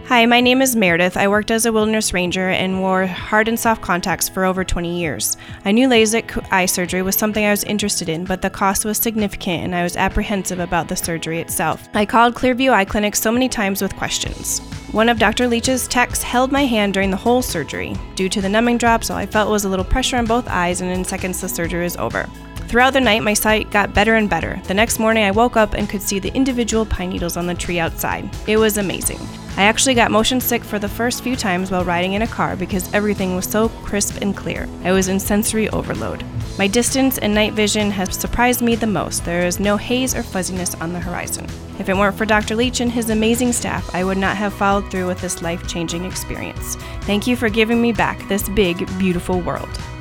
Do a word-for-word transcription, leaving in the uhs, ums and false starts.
Hi, my name is Meredith. I worked as a wilderness ranger and wore hard and soft contacts for over twenty years. I knew LASIK eye surgery was something I was interested in, but the cost was significant and I was apprehensive about the surgery itself. I called Clearview Eye Clinic so many times with questions. One of Doctor Leach's techs held my hand during the whole surgery. Due to the numbing drops, all I felt was a little pressure on both eyes, and in seconds the surgery was over. Throughout the night, my sight got better and better. The next morning, I woke up and could see the individual pine needles on the tree outside. It was amazing. I actually got motion sick for the first few times while riding in a car because everything was so crisp and clear. I was in sensory overload. My distance and night vision has surprised me the most. There is no haze or fuzziness on the horizon. If it weren't for Doctor Leach and his amazing staff, I would not have followed through with this life-changing experience. Thank you for giving me back this big, beautiful world.